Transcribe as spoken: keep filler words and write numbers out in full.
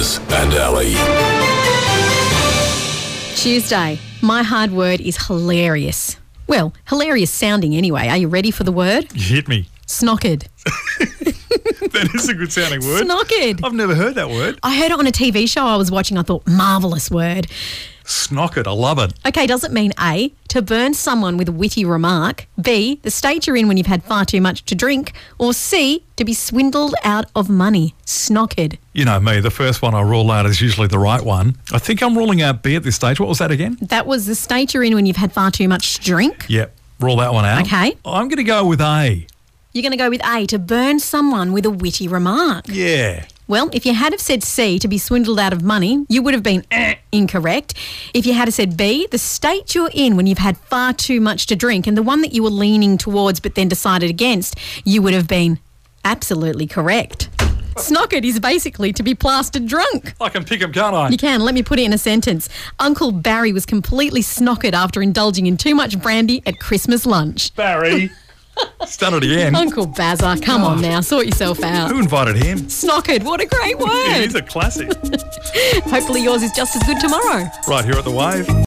Baz and Ali. Tuesday. My hard word is hilarious. Well, hilarious sounding anyway. Are you ready for the word? Hit me. Snockered. That is a good sounding word. Snockered. I've never heard that word. I heard it on a T V show I was watching. I thought, marvellous word. Snocket. I love it. Okay, does it mean A, to burn someone with a witty remark, B, the state you're in when you've had far too much to drink, or C, to be swindled out of money? Snockered. You know me, the first one I rule out is usually the right one. I think I'm ruling out B at this stage. What was that again? That was the state you're in when you've had far too much to drink. Yep, rule that one out. Okay. I'm going to go with A. You're going to go with A, to burn someone with a witty remark. Yeah. Well, if you had have said C, to be swindled out of money, you would have been eh, incorrect. If you had have said B, the state you're in when you've had far too much to drink, and the one that you were leaning towards but then decided against, you would have been absolutely correct. Snockered is basically to be plastered drunk. I can pick 'em, can't I? You can. Let me put it in a sentence. Uncle Barry was completely snockered after indulging in too much brandy at Christmas lunch. Barry. He's done it again. Uncle Bazza, come on now, sort yourself out. Who invited him? Snockered, what a great word. It is a classic. Hopefully yours is just as good tomorrow. Right here at The Wave.